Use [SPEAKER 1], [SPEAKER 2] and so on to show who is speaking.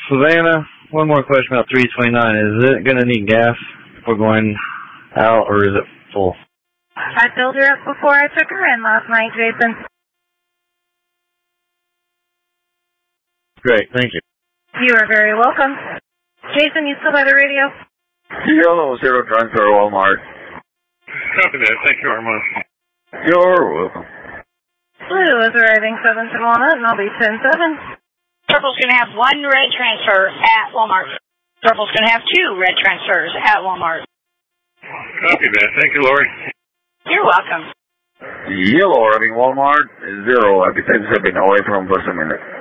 [SPEAKER 1] Savannah, one more question about 329. Is it going to need gas if we're going out, or is it full?
[SPEAKER 2] I filled her up before I took her in last night, Jason.
[SPEAKER 1] Great, thank you.
[SPEAKER 2] You are very welcome. Jason, you still by the radio?
[SPEAKER 3] Yellow Zero Transfer Walmart.
[SPEAKER 4] Copy that. Thank you very much.
[SPEAKER 3] You're welcome.
[SPEAKER 2] Blue is arriving 7 to Walnut, and I'll be 10-7.
[SPEAKER 5] Purple's going to have 1 red transfer at Walmart. Purple's going to have 2 red transfers at Walmart.
[SPEAKER 4] Copy that. Thank you, Lori.
[SPEAKER 5] You're welcome.
[SPEAKER 3] Yellow arriving Walmart, 0. I'll be 10-7 away from first a minute.